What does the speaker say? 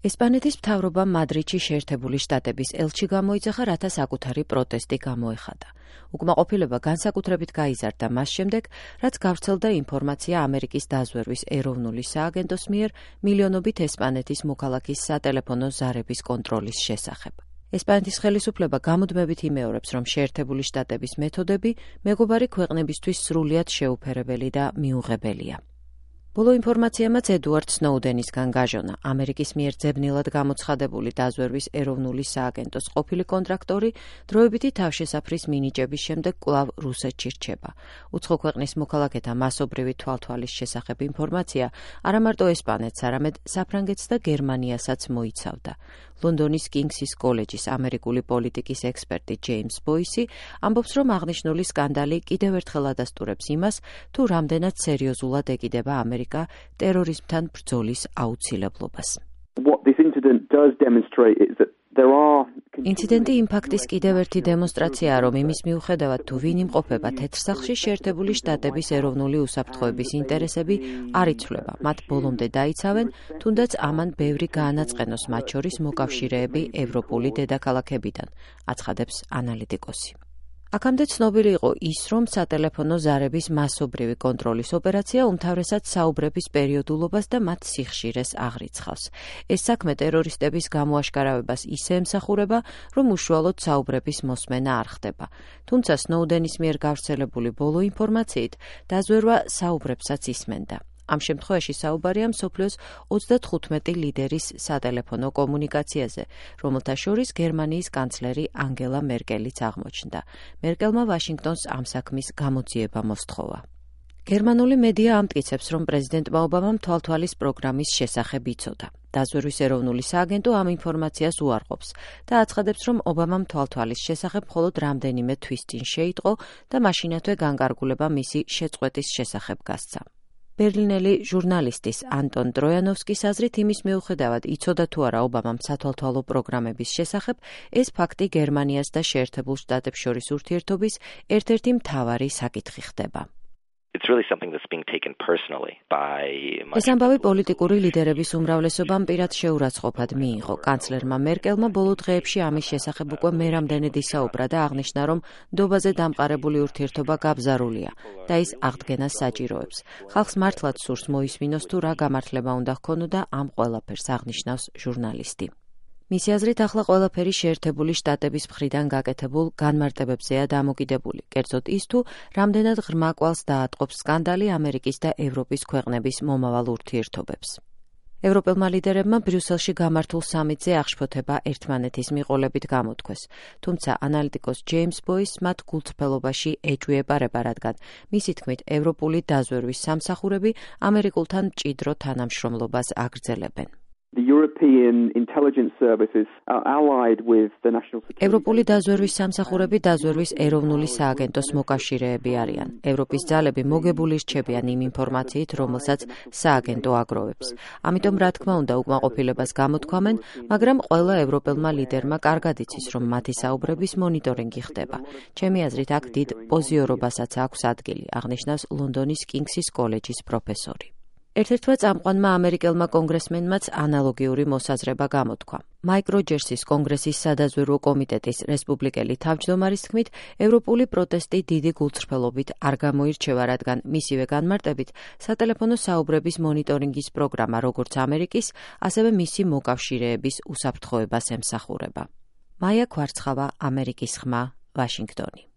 ესპანეთის მთავრობამ მადრიდში შეერთებული შტატების ელჩი გამოიძახა, რათა საკუთარი პროტესტი გამოეხადა. უკმაყოფილება განსაკუთრებით გაიზარდა მას შემდეგ, რაც გავრცელდა ინფორმაცია ამერიკის დაზვერვის ეროვნული სააგენტოს მიერ მილიონობით ესპანეთის მოქალაქის სატელეფონო ზარების კონტროლის შესახებ. ესპანეთის ხელისუფლება გამუდმებით იმეორებს, რომ შეერთებული შტატების მეთოდები მეგობარი ქვეყნებისთვის სრულიად შეუფერებელი და მიუღებელია. ბოლო ინფორმაციამაც ედუარდ სნოუდენისგან გაჟონა, ამერიკის მიერ ძებნილად გამოცხადებული დაზვერვის ეროვნული სააგენტოს ყოფილი კონტრაქტორი დროებითი თავშესაფრის მინიჭების შემდეგ კვლავ რუსეთში რჩება. უცხო ქვეყნის მოქალაქეთა მასობრივი თვალთვალის შესახებ ინფორმაცია არამარტო ესპანეთს, არამედ საფრანგეთს და გერმანიასაც მოიცავდა. ლონდონის კინგსის კოლეჯის ამერიკული პოლიტიკის ექსპერტი ჯეიმს ბოისი ამბობს, რომ აღნიშნული სკანდალი კიდევ ერთხელ ადასტურებს იმას, თუ რამდენად სერიოზულად ეკიდება ამერიკა ტერორიზმთან ბრძოლის აუცილებლობას. ინციდენტი იმ ფაქტის კიდევ ერთი დემონსტრაციაა, რომ იმის მიუხედავად, თუ ვინ იმყოფება თეთრსახლში, შეერთებული შტატების ეროვნული უსაფრთხოების ინტერესები არ იცვლება. მათ ბოლომდე დაიცავენ, თუნდაც ამან ბევრი გაანაწყენოს, მათ შორის მოკავშირეები ევროპული დედაქალაქებიდან, აცხადებს ანალიტიკოსი. აქამდე ცნობილი იყო ის, რომ სატელეფონო ზარების მასობრივი კონტროლის ოპერაცია უმთავრესად საუბრების პერიოდულობას და მათ სიხშირეს აღრიცხავს. ეს საქმე ტერორისტების გამოაშკარავებას ისე ემსახურება, რომ უშუალოდ საუბრების მოსმენა არ ხდება. თუმცა სნოუდენის მიერ გავრცელებული ბოლო ინფორმაციით დაზვერვა საუბრებსაც ისმენდა. ამ შემთხვევაში საუბარია მსოფლიოს 35 ლიდერის სატელეფონო კომუნიკაციაზე, რომელთა შორის გერმანიის კანცლერი ანგელა მერკელიც აღმოჩნდა. მერკელმა ვაშინგტონს ამ საქმის გამოძიება მოსთხოვა. გერმანული მედია ამტკიცებს, რომ პრეზიდენტმა ობამამ თვალთვალის პროგრამის შესახებ იცოდა. დაზვერვის ეროვნული სააგენტო ამ ინფორმაციას უარყოფს და აცხადებს, რომ ობამამ თვალთვალის შესახებ მხოლოდ რამდენიმე თვის წინ შეიტყო და მაშინათვე განკარგულება მისი შეწყვეტის შესახებ გასცა. ბერლინელი ჟურნალისტის ანტონ ტროიანოვსკის აზრით, იმის მიუხედავად იცოდა თუ არა ობამამ სათვალთვალო პროგრამების შესახებ, ეს ფაქტი გერმანიას და შეერთებულ შტატებს შორის ურთიერთობის ერთ-ერთი მთავარი საკითხი ხდება. ეს ამბავი პოლიტიკური ლიდერების უმრავლესობამ პირად შეურაცხყოფად მიიღო. კანცლერმა მერკელმა ბოლო დღეებში ამის შესახებ უკვე მერამდენედ ისაუბრა და აღნიშნა, რომ ნდობაზე დამყარებული ურთიერთობა გაბზარულია და ის აღდგენას საჭიროებს. ხალხს მართლაც სურს მოისმინოს, თუ რა გამართლება უნდა ჰქონოდა ამ ყველაფერს, აღნიშნავს ჟურნალისტი. მისი აზრით, ახლა ყველაფერი შეერთებული შტატების მხრიდან გაკეთებულ განმარტებებზეა დამოკიდებული, კერძოდ ის, თუ რამდენად ღრმა კვალს დაატყობს სკანდალი ამერიკის და ევროპის ქვეყნების მომავალ ურთიერთობებს. ევროპელმა ლიდერებმა ბრიუსელში გამართულ სამიტზე აღშფოთება ერთმანეთის მიყოლებით გამოთქვეს, თუმცა ანალიტიკოს ჯეიმს ბოისს მათ გულწრფელობაში ეჭვიებარება, რადგან მისი თქმით, ევროპული დაზვერვის სამსახურები ამერიკულთან მჭიდრო თანამშრომლობას აგრძელებენ. ევროპული დაზვერვის სამსახურები დაზვერვის ეროვნული სააგენტოს მოკავშირეები არიან. ევროპის ძალები მოგებული რჩებიან იმ ინფორმაციით, რომელსაც სააგენტო აგროვებს. ამიტომ, რა თქმა უნდა, უკმაყოფილებას გამოთქვამენ, მაგრამ ყველა ევროპელმა ლიდერმა კარგად იცის, რომ მათი საუბრების მონიტორინგი ხდება. ჩემი აზრით, აქ დიდ პოზიორობასაც აქვს ადგილი, აღნიშნავს ლონდონის კინგსის კოლეჯის პროფესორი. ერთ-ერთმა წამყვანმა ამერიკელმა კონგრესმენმაც ანალოგიური მოსაზრება გამოთქვა. მაიკ როჯერსის კონგრესის სადაზვერვო კომიტეტის რესპუბლიკელი თავმჯდომარის თქმით, ევროპული პროტესტი დიდი გულწრფელობით არ გამოირჩევა, რადგან მისივე განმარტებით სატელეფონო საუბრების მონიტორინგის პროგრამა როგორც ამერიკის, ასევე მისი მოკავშირეების უსაფრთხოებას ემსახურება. მაია ქვარცხავა, ამერიკის ხმა, ვაშინგტონი.